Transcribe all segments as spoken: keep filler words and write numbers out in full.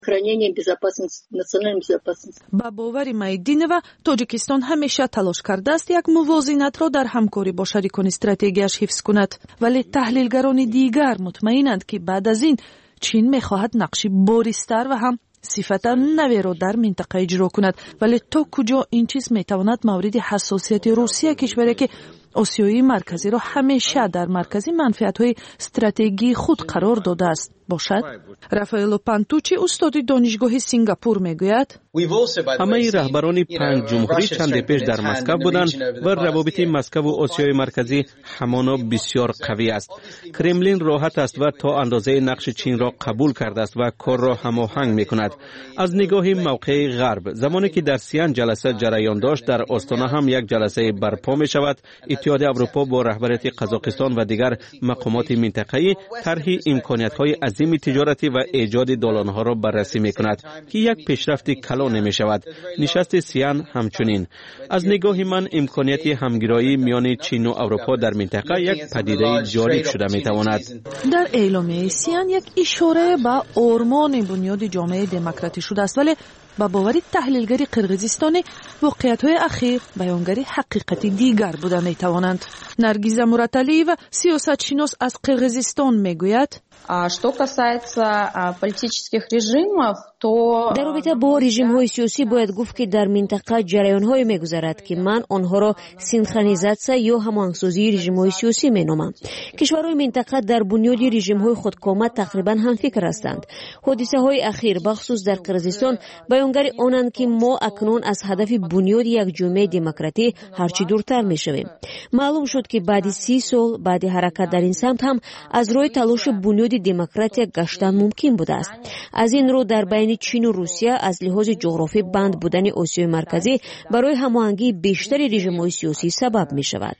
ба бовари Майдинова Тоҷикистон ҳамеша талош кардааст як мувозинатро дар ҳамкорӣ бо шарикони стратегияш ҳифз кунад, вале таҳлилгарони дигар мутмаинанд ки баъд аз ин Чин мехоҳад нақши бористар ва ҳам сифата наверо дар минтақа иҷро кунад, вале то куҷо ин чиз метавонад мавриди ҳассосияти Русия, кишваре ки осиёи марказиро ҳамеша дар маркази манфиатҳои стратегии худ қарор додааст бошад. Рафаэло Пантучи устоди донишгоҳи Сингапур мегӯяд: ҳамаи раҳбарони панҷ ҷумҳурӣ чанде пеш дар Москав буданд ва равобити Москаву Осиёи марказӣ ҳамоно бисёр қавӣ аст. Кремлин роҳат аст ва то андозаи нақши Чинро қабул кардааст ва корро ҳамоҳанг мекунад. Аз нигоҳи мавқеи ғарб, замоне ки дар Сиан ҷаласа ҷараён дошт, дар Остона ҳам як ҷаласаи барпо мешавад. иттиҳоди Аврупо бо раҳбарияти Қазоқистон ва дигар мақомоти минтақаӣ тарҳи имкониятҳои азими тиҷоратӣ ва эҷоди долонҳоро баррасӣ мекунад, ки як пешрафти калон мешавад. Нишасти Сиан ҳамчунин. Аз нигоҳи ман имконияти ҳамгироии миёни Чину Аврупо дар минтақа як падидаи ҷолиб шуда метавонад. Дар эъломияи Сиан як ишора ба ормони бунёди ҷомеаи демократӣ шудааст, вале ба бовари таҳлилгари қирғизистони воқеиятҳои ахир баёнгари ҳақиқати дигар буда метавонанд. Наргиза Мураталиева, сиёсатшинос аз Қирғизистон, мегӯяд: Что касается политических режимов, то дар робита бо режимҳои сиёсӣ бояд гуфт ки дар минтақа ҷараёнҳое мегузарад ки ман онҳоро синхронизатсия ё ҳамоҳангсозии режимҳои сиёсӣ меномам. кишварҳои минтақа дар бунёди режимҳои худкомат тақрибан ҳамфикр ҳастанд. ҳодисаҳои ахир бахусус дар Қирғизистон баёнгари онанд ки мо акнун аз ҳадафи бунёди як ҷомеаи демократӣ ҳарчи дуртар мешавем. маълум шуд ки баъди си сол баъди ҳаракат дар ин самт ҳам аз роҳи талоши бунёди демократия гаштан мумкин будааст. аз ин рӯ дар байни Чину Русия аз лиҳози ҷуғрофӣ банд будани Осиёи марказӣ барои ҳамоҳангии бештари режимҳои сиёсӣ сабаб мешавад.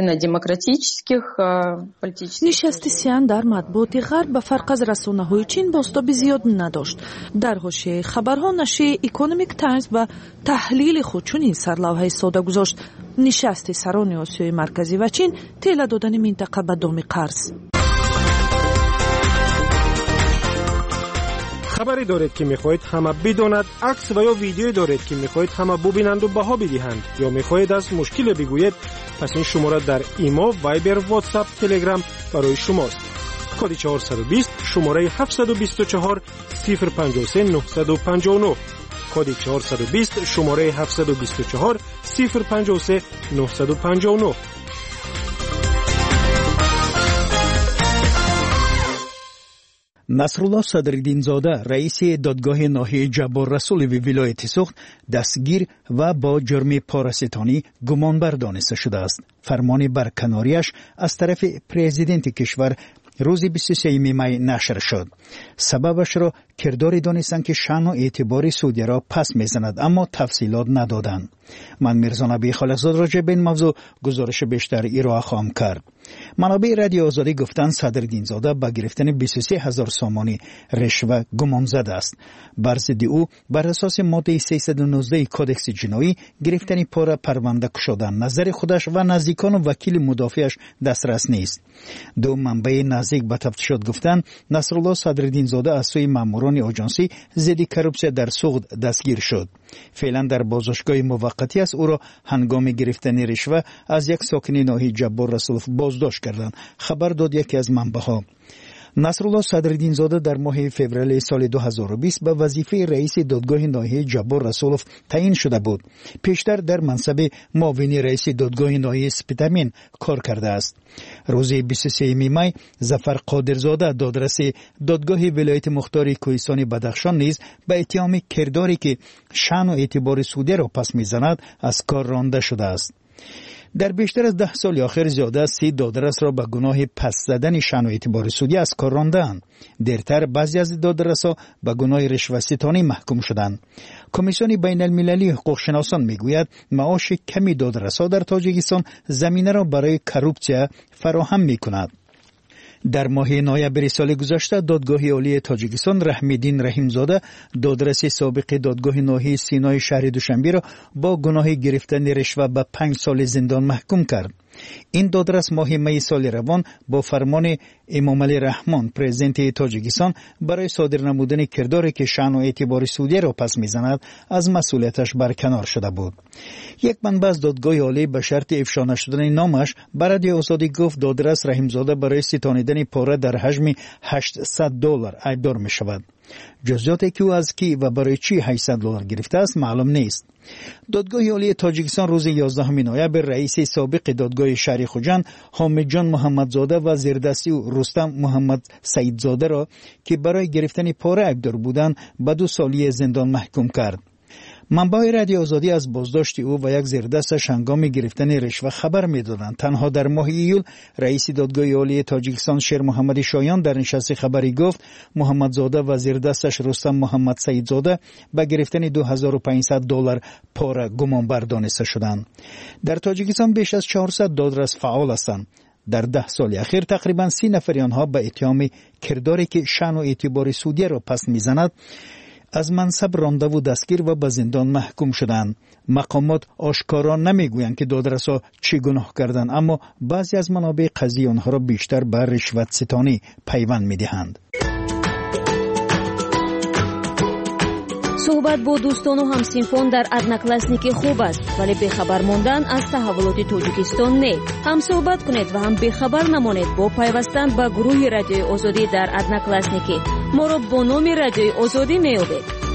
нишасти Сиан дар матбуоти ғарб ба фарқ аз расонаҳои Чин бостоби зиёд надошт. дар ҳошияи хабарҳо нашрии Economic Times ба таҳлили худ чунин сарлавҳаи сода гузошт: нишасти сарони Осиёи марказӣ ва Чин тела додани минтақа ба доми қарз. خبری دارید که میخواهید همه بداند، عکس و یا ویدیویی دارید که میخواهید همه ببینند و بها بدهند، یا میخواهید از مشکل بگویید، پس این شماره در ایمو، وایبر، واتساپ، تلگرام برای شماست. کد چهارصد و بیست شماره هفتصد و بیست و چهار صفر پنجاه و سه نهصد و پنجاه و نه. کد چهارصد و بیست شماره هفتصد و بیست و چهار صفر پنجاه و سه نهصد و پنجاه و نه. насрулло садриддинзода раиси додгоҳи ноҳияи ҷаббор расулови вилояти суғд дастгир ва бо ҷурми пораситонӣ гумонбар дониста шудааст. фармони барканорияш аз тарафи президенти кишвар рӯзи бисту сеюми май нашр шуд. сабабашро кирдори донистанд ки шаъну эътибори судяро пас мезанад, аммо тафсилот надоданд. ман Мирзо Набии Холиқзод роҷеъ ба ин мавзӯъ гузориши бештар ироа хоҳам кард. манобеъи радиои Озодӣ гуфтанд Садриддинзода ба гирифтани бисту се ҳазор сомони ришва гумонзада аст. бар зидди ӯ бар асоси моддаи сесад و نوزده кодекси ҷиноӣ гирифтани пора парванда кушодан назари худаш ва наздикону вакили мудофиаш дастрас нест. ду манбаи наздик ба тафтишот гуфтанд Насрулло Садриддинзода аз сӯи маъмурони оҷонсӣ зидди коррупсия дар суғд дастгир шуд. феълан дар боздоштгоҳи муваққатӣ аст ӯро ҳангоми гирифтани ришва аз як сокини ноҳияи Ҷаббор Расулов боздошт карданд, хабар дод яке аз манбаҳо. Насрулло Садриддинзода дар моҳи феврали соли ду ҳазору бист ба вазифаи раиси додгоҳи ноҳияи Ҷаббор Расулов таъин шуда буд. пештар дар мансаби муовини раиси додгоҳи ноҳияи Спитамин кор кардааст. рӯзи бисту сеюми май Зафар Қодирзода додраси додгоҳи вилояти мухтори Кӯҳистони Бадахшон низ ба иттиҳоми кирдоре ки шаъну эътибори судяро пас мезанад аз кор ронда шудааст. дар бештар аз даҳ соли охир зиёда аз си додрасро ба гуноҳи пас задани шаъну эътибори судӣ аз кор рондаанд. дертар баъзе аз додрасо ба гуноҳи ришваситонӣ маҳкум шуданд. комиссиони байналмилалии ҳуқуқшиносон мегӯяд маоши ками додрасо дар Тоҷикистон заминаро барои коррупсия фароҳам мекунад. дар моҳи ноябри соли гузашта додгоҳи олии Тоҷикистон Раҳмиддин Раҳимзода додраси собиқи додгоҳи ноҳияи Синои шаҳри Душанберо бо гуноҳи гирифтани ришва ба панҷ соли зиндон маҳкум кард. این دادرس ماه می سال روان با فرمان امامعلی رحمان پرزیدنت تاجیکستان برای صادر نمودن کرداری که شأن و اعتبار سعودیه را پس میزند از مسئولیتش برکنار شده بود. یک منبع از دادگاه عالی به شرط افشا نشدن نامش بر رادیو آزادی گفت دادرس رحیمزاده برای ستانیدن پاره در حجم هشتصد دلار ایبدار می شود. جزئیاتی که او از کی و برای چی هشتصد دلار گرفته است معلوم نیست. دادگاه عالی تاجیکستان روز یازدهم نوامبر رئیس سابق دادگاه شهر خوجند حامد جان محمدزاده و زیردستی او رستم محمد سعیدزاده را که برای گرفتن پاره ایبدار بودند به دو سالی زندان محکوم کرد. منبع رادیو آزادی از بازداشت او و یک زیردستش هنگام گرفتن رشوه خبر می‌دادند. تنها در ماه ایول رئیس دادگاه عالی تاجیکستان شیر محمد شایان در نشست خبری گفت محمدزاده و زیردستش رستم محمد سعیدزاده به گرفتن دو هزار و پانصد دلار پاره گمانبر دانسته شدند. در تاجیکستان بیش از چهارصد دادرس فعال هستند. در ده سال اخیر تقریبا سی نفر آنها به اتهام کرداری که شأن و اعتبار سعودیه را پس میزند از منصب رانده و دستگیر و به زندان محکوم شدند. مقامات آشکارا نمیگویند که دادرس‌ها چه گناه کردند، اما بعضی از منابع قضیه آنها را بیشتر به رشوت ستانی پیوند می‌دهند. صحبت با دوستان و همسینفان در ادناکلاسنیک خوب است، ولی بخبر ماندن از تحولات تاجیکستان نه. هم صحبت کنید و هم بخبر نمانید با پیوستن به گروه رادیو آزادی در ادناکلاسنیک. ما را با نام رادیو آزادی می‌یابید.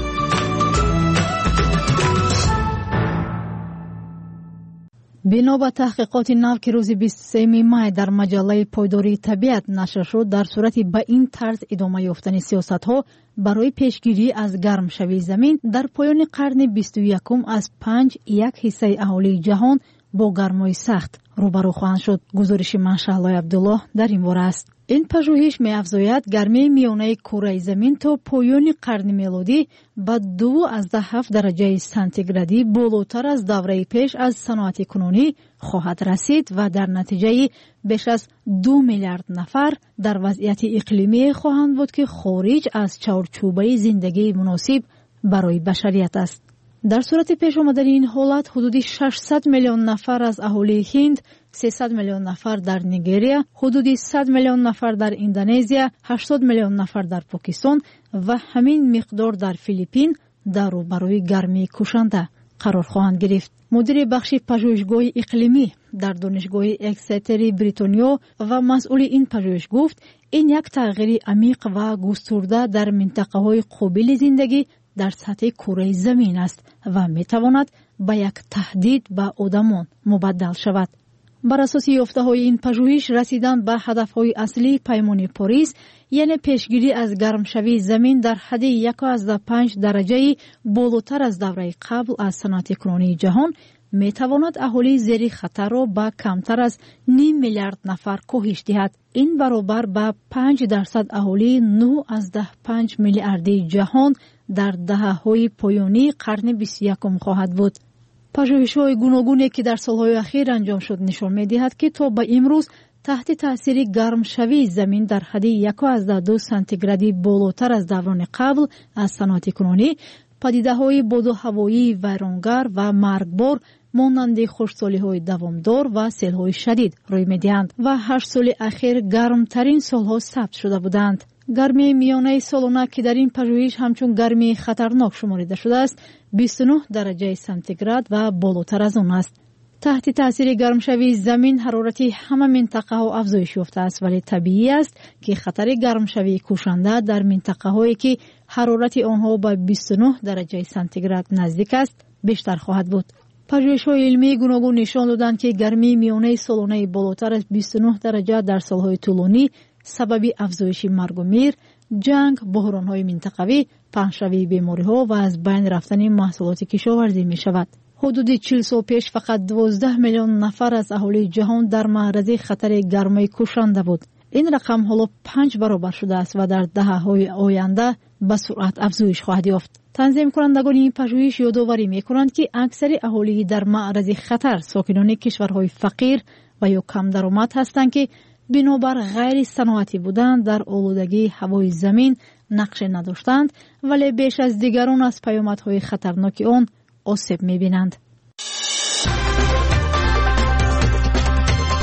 بنا به تحقیقات نو که روز بیست و سوم مای در مجله پایداری طبیعت نشر شد، در صورت به این طرز ادامه یافتن سیاست‌ها برای پیشگیری از گرم شوی زمین در پایان قرن بیست و یکم از پنج یک حصه اهالی جهان با گرمای سخت روبرو خواهند شد. گزارش منشالله عبدالله در این باره است. این پژوهش می‌افزاید گرمی میانه کره زمین تا پایان قرن میلادی به دو ازده هفت درجه سانتیگرادی بالاتر از دوره پیش از صنعت کنونی خواهد رسید و در نتیجه بیش از دو میلیارد نفر در وضعیت اقلیمی خواهند بود که خارج از چارچوبه زندگی مناسب برای بشریت است. در صورت پیش آمدن این حالت حدود ششصد میلیون نفر از اهالی هند، سیصد میلیون نفر در نیگریا، حدود صد میلیون نفر در اندونزیا، هشتاد میلیون نفر در پاکستان و همین مقدار در فیلیپین در روبروی گرمی کشنده قرار خواهند گرفت. مدیر بخش پژوهشگاه اقلیمی در دانشگاه اکستری بریتانیا و مسئول این پژوهش گفت این یک تغییر عمیق و گسترده در منطقه‌های قابل زندگی در سطح کره زمین است و میتواند به یک تهدید به آدمان مبدل شود. بر اساس یافته‌های این پژوهش رسیدن به هدف‌های اصلی پیمان پاریس، یعنی پیشگیری از گرم شوی زمین در حد یک و پنج درجه بالاتر از دوره قبل از صنعت کنونی جهان، میتواند اهالی زیر خطر را به کمتر از نیم میلیارد نفر کاهش دهد. این برابر به پنج درصد اهالی نه از ده پنج میلیاردی جهان در دهه‌های پایانی قرن بیست و یکم خواهد بود. پژوهش‌های گوناگونی که در سال‌های اخیر انجام شد نشان می‌دهد که تا به امروز تحت تأثیر گرم شوی زمین در حد یک و دو سانتیگرادی بالاتر از دوران قبل از صنعت کنونی، پدیده‌های باد و هوایی ویرانگر و مرگبار مانند خشکسالی‌های دوامدار و سیل‌های شدید روی می‌دهند و هشت سال اخیر گرمترین سال‌ها ثبت شده بودند. گرمی میانه سالانه که در این پژوهش همچون گرمی خطرناک شمارده شده است، بیست و نه درجه سانتیگراد و بالاتر از آن است. تحت تاثیر گرم شوی زمین حرارت همه منطقه ها افزایش یافته است، ولی طبیعی است که خطر گرم شوی کشنده در منطقه هایی که حرارت آنها به بیست و نه درجه سانتیگراد نزدیک است بیشتر خواهد بود. پژوهش‌های علمی گوناگون نشان دادند که گرمی میانه سالانه بالاتر از بیست و نه درجه در سالهای طولانی سبب افزایش مرگ و میر، جنگ، بحران‌های منطقوی، پهن‌شوی بیماری‌ها و از بین رفتن محصولات کشاورزی می‌شود. حدود چهل سال پیش فقط دوازده میلیون نفر از اهالی جهان در معرض خطر گرمای کشنده بود. این رقم حالا پنج برابر شده است و در دهه‌های آینده به سرعت افزایش خواهد یافت. تنظیم کنندگان این پژوهش یادآوری می‌کنند که اکثر اهالی در معرض خطر ساکنان کشورهای فقیر و یا کم درآمد هستند که بنابر غیر صنعتی بودن در آلودگی هوای زمین نقش نداشتند، ولی بیش از دیگران از پیامدهای خطرناک آن آسیب می‌بینند.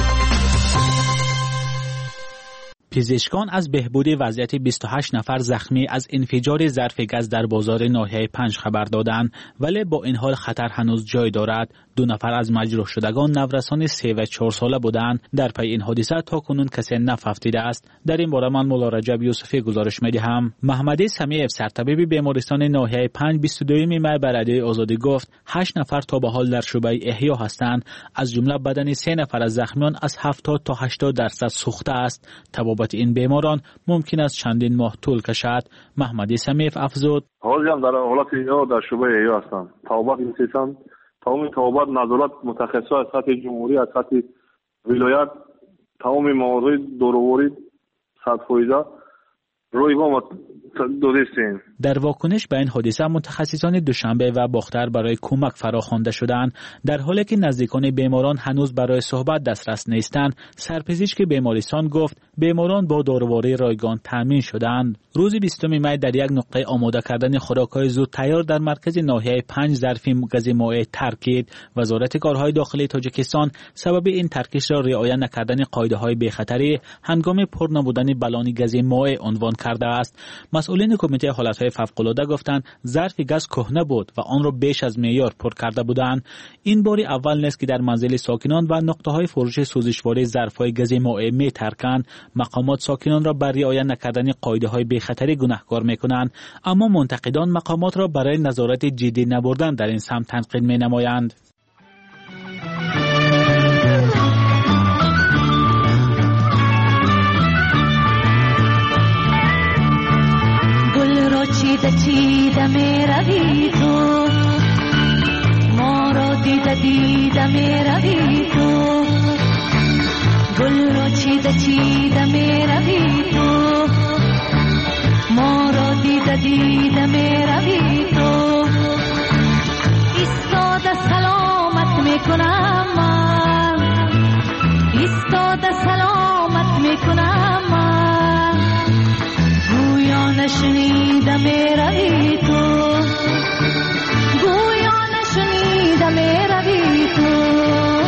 پزشکان از بهبود وضعیت بیست و هشت نفر زخمی از انفجار ظرف گاز در بازار ناحیه پنج خبر دادند، ولی با این حال خطر هنوز جای دارد. دو نفر از مجروح شدگان نورسان سه و چهار ساله بودند. در پی این حادثه تا کنون کسی نفهمیده است. در این باره من مولا رجب یوسفی گزارش می‌دهم. محمدی سمیع سرطبیب بیمارستان ناحیه پنج بیست و دو می بر رادیوی آزادی گفت هشت نفر تا به حال در شعبه احیا هستند، از جمله بدن سه نفر از زخمیان از هفتاد تا هشتاد درصد سوخته است. تبابت این بیماران ممکن است چندین ماه طول کشد. محمدی سمیع افزود: حالی هم در حالت احیا در شعبه احیا هستند. تبابت می‌رسند. تمام تبابت نظارت متخصص از سطح جمهوری، از سطح ولایت، تمام موارد دوروری صد فیصد روی ما دادیم. در واکنش به این حادثه متخصصان دوشنبه و باختر برای کمک فراخوانده شدند. در حالی که نزدیکان بیماران هنوز برای صحبت دسترس نیستند، سرپزشک بیمارستان گفت بیماران با داروهای رایگان تامین شدند. روز بیستم می در یک نقطه آماده کردن خوراک‌های زود تیار در مرکز ناحیه پنج ظرفی گاز مائع ترکید. وزارت کارهای داخلی تاجیکستان سبب این ترکیش را رعایت نکردن قاعده‌های بی‌خطری هنگام پر نبودن بلان گاز مائع عنوان کرده است. مسئولین کمیته حالتهای فوق‌العاده گفتند ظرف گاز کهنه بود و آن را بیش از معیار پر کرده بودند. این باری اول نیست که در منزل ساکنان و نقطه‌های فروش سوزشوار ظرف‌های گاز مائع می‌ترکند. مقامات ساکنان را بر رعایت نکردن قاعده‌های بی‌خطری گناهکار می‌کنند، اما منتقدان مقامات را برای نظارت جدی نبردن در این سمت تنقید می‌نمایند. چیده چیده می روی تو، ما را دیده دیده می روی تو، گل را چیده چیده می روی تو، ما را دیده دیده می روی تو. ایستاده سلامت می کنم من، ایستاده سلامت می کنم من، گویا نشنیده می روی تو، گویا نشنیده می روی تو.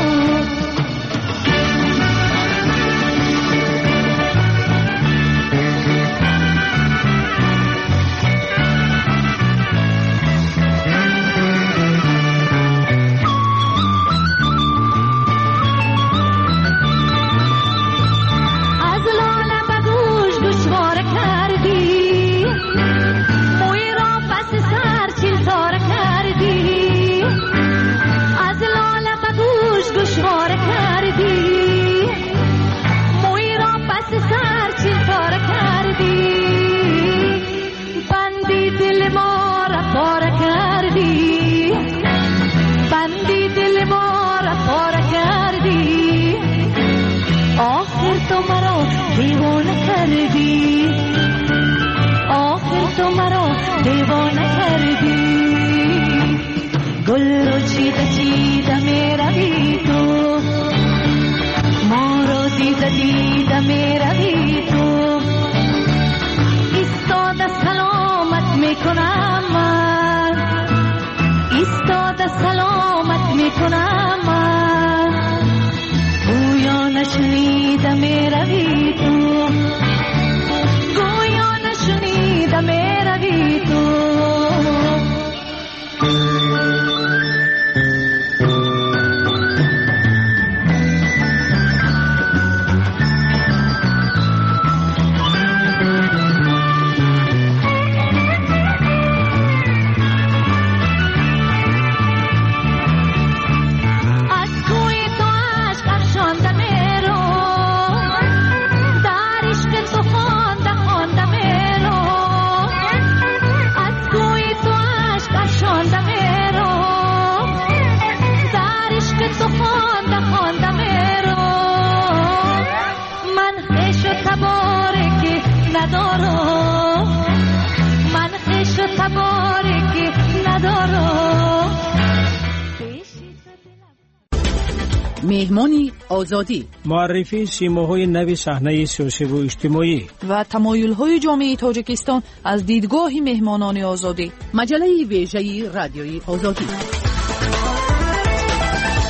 مهمانی آزادی، معرفی سیماهای نوی صحنه سیاسی و اجتماعی و تمایل‌های جامعه تاجیکستان از دیدگاه مهمانان آزادی. مجله ویژه رادیوی آزادی.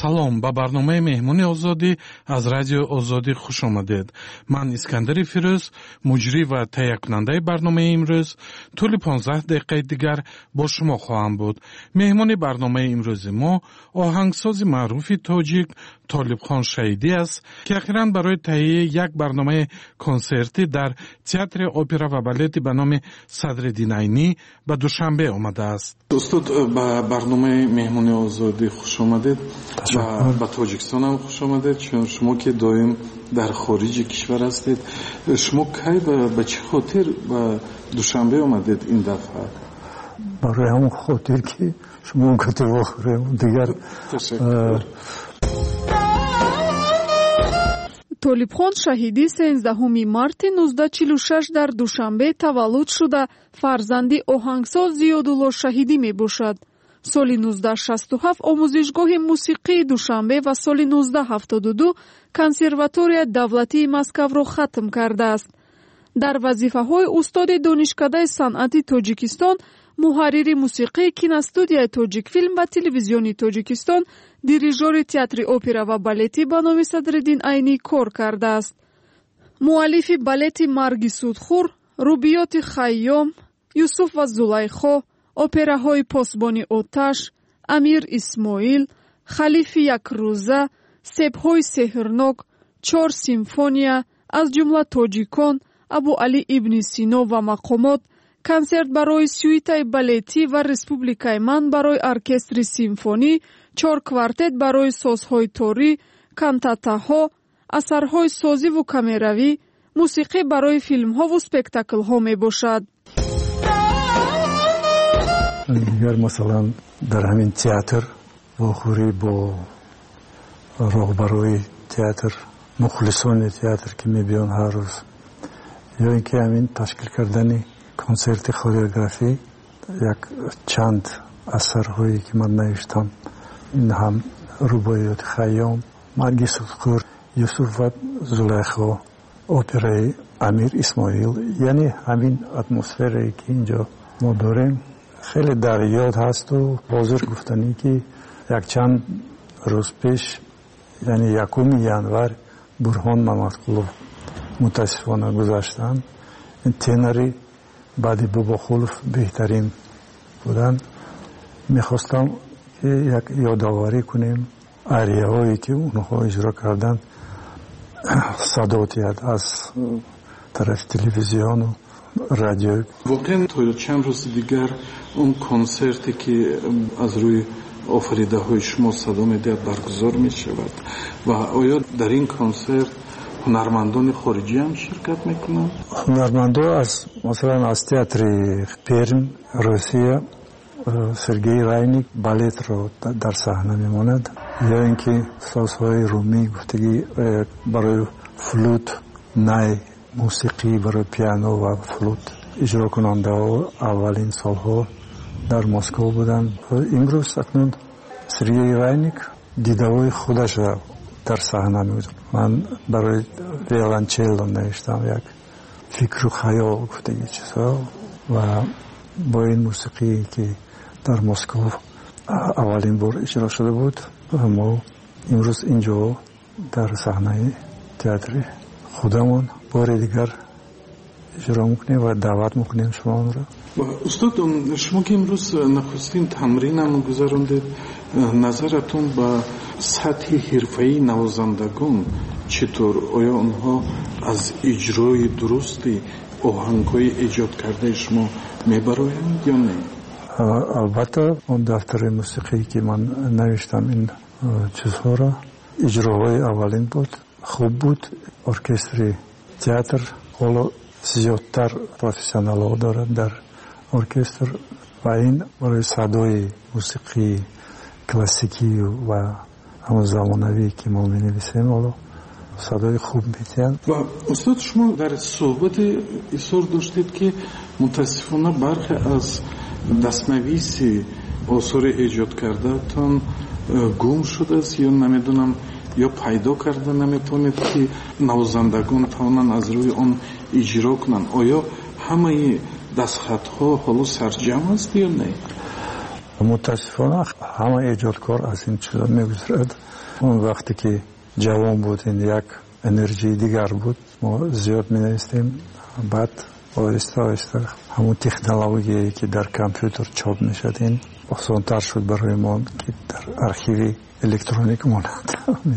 салом, ба барномаи меҳмони озодӣ аз радио озодӣ хуш омадед. Ман Искандари Фирӯз, муҷрӣ ва таҳиякунандаи барномаи имрӯз, тӯли понздаҳ дақиқаи дигар бо шумо хоҳам буд. меҳмони барномаи имрӯзи мо оҳангсози маъруфи тоҷик Толибхон Шаҳидӣ аст, ки ахиран барои таҳияи як барномаи консертӣ дар театри опера ва балети ба номи Садриддин Айнӣ ба Душанбе омадааст. Устод, ба барномаи меҳмони озодӣ хуш омадед. ба Тоҷикистон ҳам хуш омадед, чун шумо ки доим дар хориҷи кишвар ҳастед. Шумо кай ба чӣ хотир ба Душанбе омадед ин дафъа? барои ҳамон хотир ки шумо гӯто вохӯрем дигар. Толибхон Шаҳидӣ сенздаҳуми марти нуздаҳ чилу шаш дар Душанбе таваллуд шуда фарзанди оҳангсоз Зиёдулло Шаҳидӣ мебошад. соли нуздаҳ шасту ҳафт омӯзишгоҳи мусиқии Душанбе ва соли нуздаҳ ҳафтоду ду консерваторияи давлатии Москавро хатм кардааст. дар вазифаҳои устоди донишкадаи санъати Тоҷикистон, муҳаррири мусиқии киностудияи Тоҷикфилм ва телевизиони Тоҷикистон, дирижёри театри опера ва балети ба номи Садриддин Айнӣ кор кардааст. муаллифи балети Марги Судхӯр, Рубиёти Хайём, Юсуф ва Зулайхо, операҳои Посбони оташ, Амир Исмоил, Халифи Якрӯза, Себҳои сеҳрнок, Чор симфония, аз ҷумла Тоҷикон, Абу Али ибни Сино ва мақомот, консерт барои сюитаи балетӣ ва Республикаи ман барои оркестри симфонӣ, чор квартет барои созҳои торӣ, кантатаҳо, асарҳои созиву камеравӣ, мусиқӣ барои филмҳову спектаклҳо мебошад. дигар масалан дар ҳамин театр вохӯрӣ бо роҳбарои театр, мухлисони театр ки мебиён ҳар рӯз, ё ин ки ҳамин ташкил кардани консерти хореографӣ, як чанд асарҳое ки ман навиштам, ин ҳам Рубоиёти Хайём, Марги Судхӯр, Юсуф ва Зулайхо, операи Амир Исмоил, яъне ҳамин атмосферае ки инҷо мо дорем хеле дар ёд ҳасту ҳозир гуфтанӣ ки якчанд рӯз пеш, яъне якуми январ Бурҳон Мамадқулов мутаассифона гузаштанд. тенори баъди Бобохулов беҳтарин буданд. мехостам ки як ёдоварӣ кунем арияҳое ки онҳо иҷро карданд, садоти аз тарафи телевизиону радио. воқеан то чанд рӯзи дигар он консерте ки аз рӯи офаридаҳои шумо садо медиҳад баргузор мешавад ва оё дар ин консерт ҳунармандони хориҷӣ ҳам ширкат мекунанд? ҳунармандон аз масалан аз театри Перм, Русия, Сергей Райник балетро дар саҳна мемонад, ё ин ки созҳои румӣ гуфтагӣ барои флут, най, мусиқӣ барои пиано ва флут иҷрокунандаҳо аввалин солҳо дар Москва буданд. имрӯз акнун Сергей Райник дидавои худашро дар саҳна мебуд. ман барои виолончелло навиштам як фикру хаёл гуфтагӣ чизҳо ва бо ин мусиқие ки дар Москва аввалин бор иҷро шуда буд, мо имрӯз инҷо дар саҳнаи театри худамон бори дигар иҷро мекунем ва даъват мекунем шуморо. устод, шумо ки имрӯз нахустин тамринам гузарондед, назаратон ба сатҳи ҳирфаии навозандагон читор? оё онҳо аз иҷрои дурусти оҳангҳои эҷод кардаи шумо мебароянд ё не? албатта он дафтари мусиқӣ ки ман навиштам ин чизҳоро, иҷроҳои аввалин буд, хуб буд. оркестри театр ҳоло зиёдтар профессионалҳо дорад дар оркестр ва ин барои садои мусиқии классикию ва ҳамон замонавӣ ки мо менависем ҳоло садои хуб метиҳад. ва устод, шумо дар суҳбате изҳор доштед ки мутаассифона бархе аз дастнависи осори эҷод кардаатон гум шудааст ё намедонам ё пайдо карда наметавонед ки навозандагон тавонанд аз рӯи он иҷро кунанд. оё ҳамаи дастхатҳо ҳоло сарҷам аст ё не? متاسفانه همه ایجادکار از این چیزا میگذرد. اون وقتی که جوان بودیم یک انرژی دیگر بود، ما زیاد می نویسیم. بعد آهسته آهسته همون تکنولوژی که در کامپیوتر چاپ می شد این آسان‌تر شد برای ما که در ارشیو الکترونیک ماند.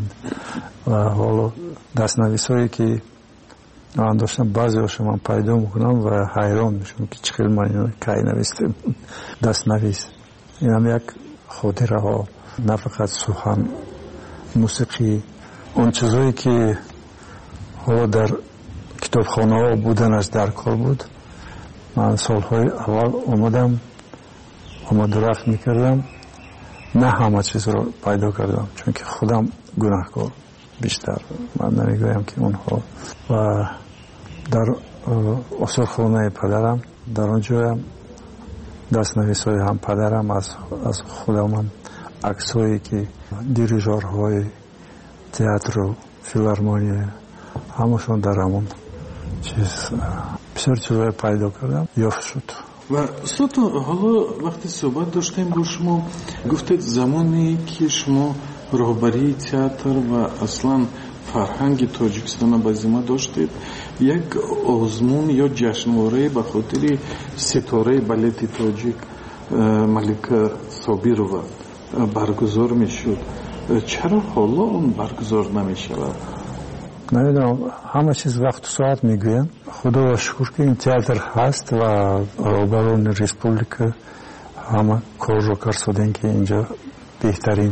و حالا دستنویسایی که من داشتم بعضی هاشو من پیدا میکنم و حیران میشم که چقدر من اینو کی نوشتم دستنویس. این هم یک خاطره ها، نه فقط سخن، موسیقی، اون چیزایی که حالا در کتابخانه ها بودنش در کار بود. من سالهای اول اومدم آمد و رفت میکردم، نه همه چیز رو پیدا کردم چون که خودم گناهکار بیشتر. من نمیگویم که اونها. و در آثارخانه پدرم در اونجا هم دستنویس‌های هم پدرم از از خودم هم عکسایی که دیریژورهای تئاتر و فیلارمونی همشون در همون چیز بسیار چیزای پیدا کردم یافت شد. و استاد حالا وقتی صحبت داشتیم با شما گفتید زمانی که شما راهبری تئاتر و اصلا فرهنگ تاجیکستان به ذمه داشتید، یک آزمون یا جشنواره به خاطر ستاره بالت تاجیک ملکه صابیرова برگزار میشد. چرا حالا اون برگزار نمیشود؟ نمیدونم، همه چیز وقت و ساعت میگوین. خدا را شکر که این تئاتر هست و راهبران ریسپوبلیکا همه کار رو کردن که اینجا بهترین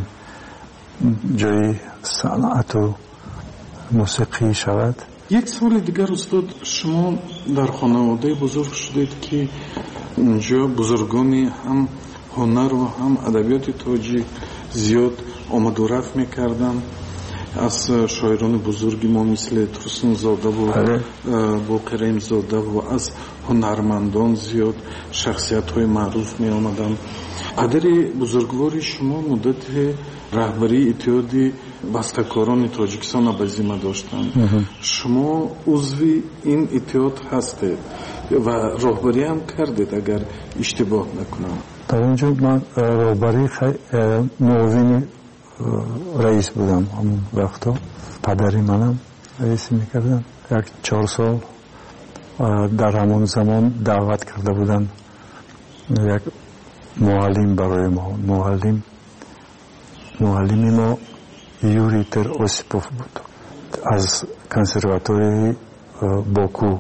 جای صنعت و موسیقی شود. یک سوال دیگر استاد، شما در خانواده بزرگ شدید که اینجا بزرگانی هم هنر و هم ادبیات تاجیک زیاد آمد و رفت میکردن. از شاعران بزرگی ما مثل ترسون زاده و باقر زاده و از هنرمندان زیاد شخصیت های معروف می آمدن. قدر بزرگواری شما مدت رهبری اتحاد بسته‌کاران تاجیکستان به ذمه داشتند. شما عضو این اتحاد هستید و راهبری هم کردید اگر اشتباه نکنم. در اونجا من راهبری معاون رئیس بودم. همون وقتا پدری منم رئیس میکردم. یک چهار سال در همون زمان دعوت کرده بودن یک معلم برای ما. معلم معلمی ما یوری تر اوسیپوف بود. از کنسرواتوری باکو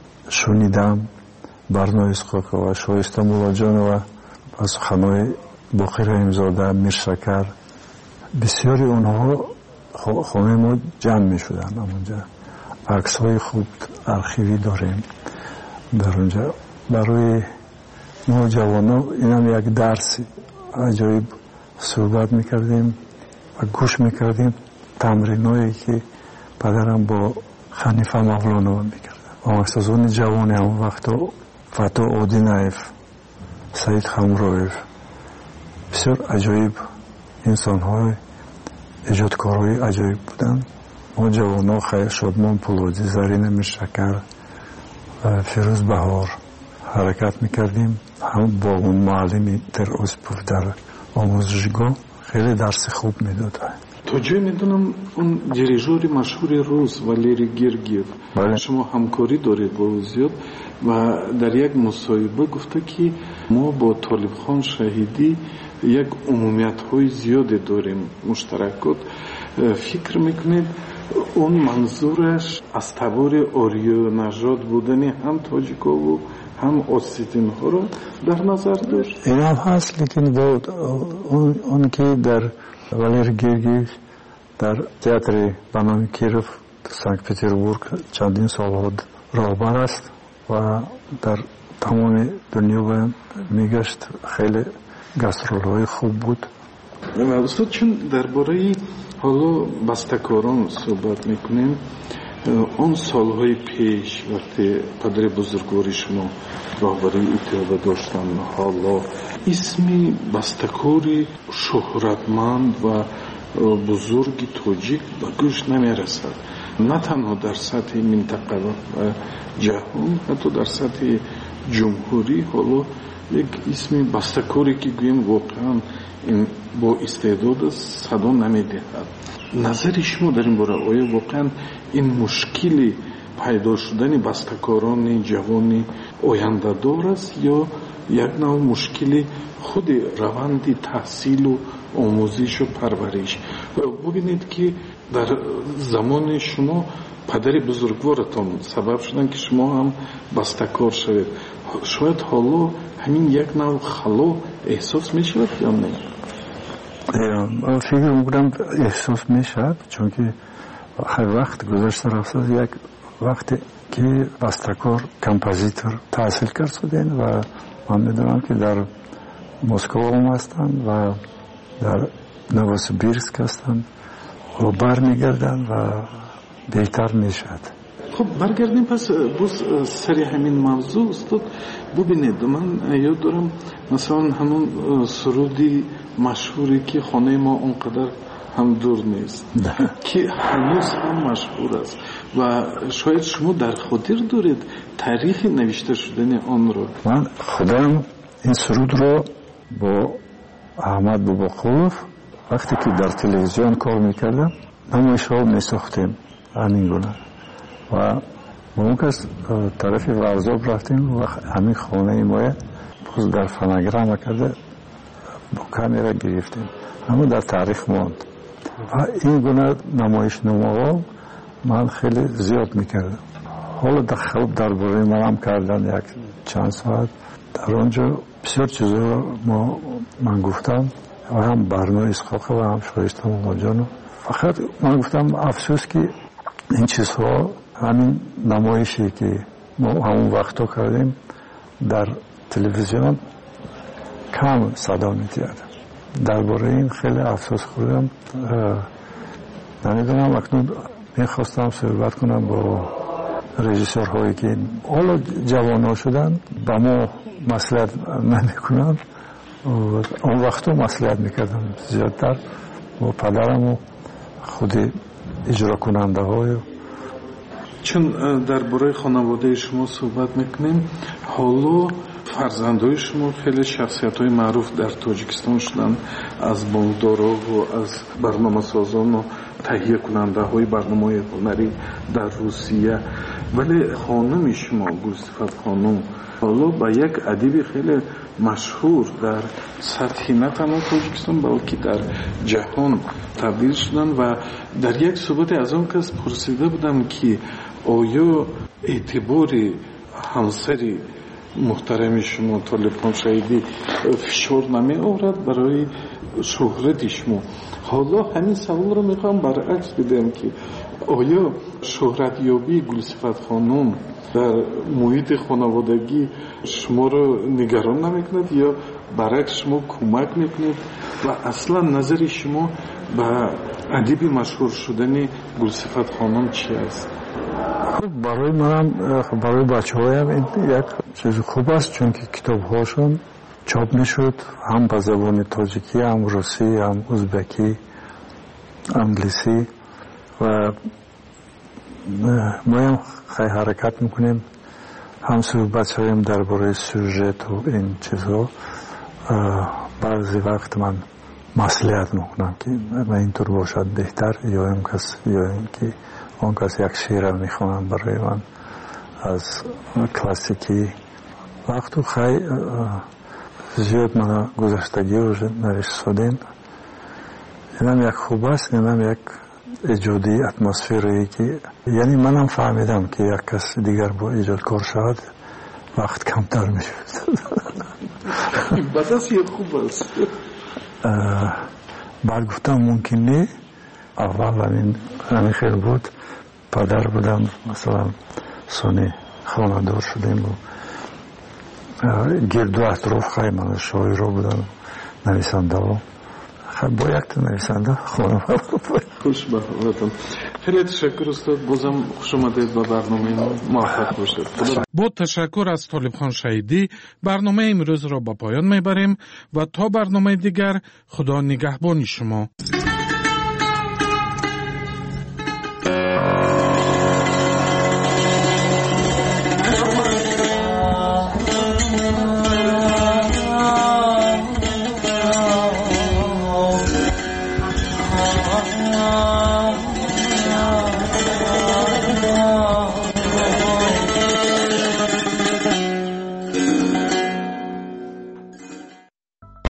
شنیدم برنامه اسقاقا و شایسته مولاجان و از خانه باقر امزاده میرشکر بسیاری اونها خانه ما جمع می شدن. اونجا عکس های خوب ارخیوی داریم در اونجا. برای ما جوانان این هم یک درس عجایب صحبت می کردیم و گوش می کردیم تمرین هایی که پدرم با خنیفه مولانا می کردن. آموزگاران جوانی هم وقتا فتا آدینایف، سعید خمرویف بسیار عجایب انسان های ایجادکارهای عجایب بودن. ما جوان ها شادمان پولادی، زرین میرشکر و فیروز بهار حرکت میکردیم. هم با اون معلمی در اوسیپوف در آموزشگاه خیلی درس خوب میداد. تا جای میدونم اون دیریژور مشهور روز ولیری گرگیف شما همکاری دارید با او زیاد و در یک مصاحبه گفته که ما با طالب خان شهیدی یک عمومیت های زیاده داریم مشترکات. فکر میکنید اون منظورش از تبار آریو نژاد بودنی هم تاجیکا و هم اوسیتین ها رو در نظر داشت؟ این هم هست، لیکن با اون, اون که در والیر گرگیف در تئاتر بنامی کیروف سنت پترزبورگ چندین سال راهبر است و در تمام دنیا میگشت. خیلی گسترول‌های خوب بود. استاد چون درباره حالا بسته‌کاران صحبت میکنیم، اون سالهای پیش وقتی پدر بزرگواری شما راهبری اتحاد داشتن، حالا اسم بسته‌کاری شهرتمند و بزرگ تاجیک به گوش نمیرسد، نه تنها در سطح منطقه و جهان، حتی در سطح جمهوری حالا یک اسم بستکاری که گویم واقعا این با استعداد صدا نمیدهد. نظر شما در این باره آیا واقعا این مشکلی پیدا شدن بستکاران جوان آینده دار است یا یک نوع مشکلی خود روند تحصیل و آموزش و پرورش؟ ببینید که در زمان شما پدر بزرگوارتان سبب شدن که شما هم بستکار شوید. شاید حالا همین یک نوع خلا احساس می شود یا نه؟ فکر میکنم احساس می شود، چون که هر وقت گذشته رفته یک وقتی که بستکار کمپوزیتور تحصیل کرد شدن و من میدونم که در مسکو هم هستند و در نووسیبیرسک هستند و برمیگردن و بهتر میشد. خب برگردیم پس باز سری همین موضوع استاد. ببینید من یاد دارم مثلا همون سرودی مشهوری که خانه ما اونقدر هم دور نیست که هنوز هم مشهور است و شاید شما در خاطر دارید تاریخ نوشته شدن آن رو. من خودم این سرود رو با احمد باباقولوف وقتی که در تلویزیون کار میکردم نمایش ها میساختیم همین گونه و با اون کس طرف ورزاب رفتیم و همین خانه ما باز در فناگرام کرده با کامیرا گرفتیم، اما در تاریخ ماند و این گونه نمایش نماها من خیلی زیاد میکردم. حالا در خواب در باره من هم کردن یک چند ساعت در آنجا بسیار چیزا ما من گفتم و هم برنامه اسحاق و هم شایسته ماجانو. فقط من گفتم افسوس که این چیزها همین نمایشی که ما همون وقتا کردیم در تلویزیون کم صدا می‌داد. درباره این خیلی افسوس خوردم. نمیدونم اکنون میخواستم صحبت کنم با رژیسورهایی که حالا جوان شدن با ما مصلحت نمیکنن، اون وقتا مصلحت میکردم زیادتر با پدرم و خود اجرا کننده های. چون درباره خانواده شما صحبت میکنیم، حالا فرزندای شما خیلی شخصیت های معروف در تاجیکستان شدن، از بانکدارا و از برنامه سازان و تهیه کننده های برنامه هنری در روسیه. ولی خانم شما گلصفت خانم حالا با یک ادیب خیلی مشهور در سطح نه تنها تاجیکستان بلکه در جهان تبدیل شدن و در یک صحبت از آن کس پرسیده بودم که آیا اعتبار همسری محترم شما طالبان شهیدی فشار نمی آورد برای شهرت شما؟ حالا همین سوال رو میخوام برعکس بدم که آیا شهرت یابی گلصفت خانم در محیط خانوادگی شما رو نگران نمیکند یا برعکس شما کمک میکنید و اصلا نظر شما به ادیب مشهور شدن گلصفت خانم چی است؟ خب برای منم برای بچه هایم این یک چیز خوب است، چون که کتاب هاشون چاپ میشد هم به زبان تاجیکی، هم روسی، هم ازبکی، انگلیسی و ما هم خیلی حرکت میکنیم، هم صحبت هایم درباره سوژت و این چیزها. بعضی وقت من مصلحت میکنم که من اینطور باشد بهتر یا این کس یا این که اون کس یک شعر میخوانم برای من از کلاسیکی. وقتی خیلی زیاد من گذشتگی رو نوشت شدین، اینم یک خوب است، اینم یک ایجادی اتمسفری که یعنی منم فهمیدم که یک کس دیگر با ایجاد کار شد وقت کمتر میشود. بس است یک خوب است. بعد گفتم ممکن نه، اول همین همین خیلی بود، پدر بودم مثلا سونی خانه دار شدیم و گرد و اطراف خیلی من شاعر رو بودم، نویسنده ها. خیلی با یک تا نویسنده خانه خوش بخوردم. خیلی تشکر استاد، بازم خوش آمدید به برنامه ما، موفق باشید. با تشکر از طالبخان شهیدی برنامه امروز را با پایان میبریم و تا برنامه دیگر خدا نگهبان شما.